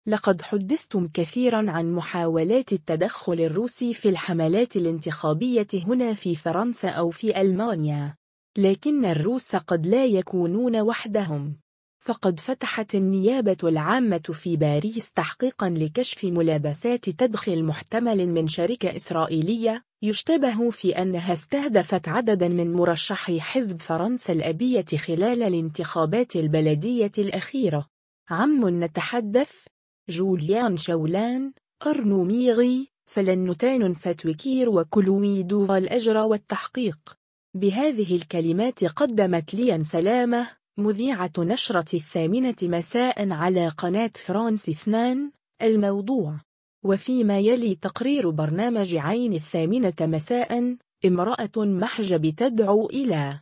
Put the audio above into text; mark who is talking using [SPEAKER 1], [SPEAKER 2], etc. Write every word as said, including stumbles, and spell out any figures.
[SPEAKER 1] لقد حدثتم كثيرا عن محاولات التدخل الروسي في الحملات الانتخابية هنا في فرنسا أو في ألمانيا، لكن الروس قد لا يكونون وحدهم، فقد فتحت النيابة العامة في باريس تحقيقا لكشف ملابسات تدخل محتمل من شركة إسرائيلية يشتبه في أنها استهدفت عددا من مرشحي حزب فرنسا الأبية خلال الانتخابات البلدية الأخيرة. عم نتحدث؟ جوليان شولان، أرنو ميغي، فلنتان ساتويكير وكلومي دوفال أجرى والتحقيق. بهذه الكلمات قدمت ليان سلامة مذيعة نشرة الثامنة مساء على قناة فرانس اثنان الموضوع. وفيما يلي تقرير برنامج عين الثامنة مساء، امرأة محجب تدعو إلى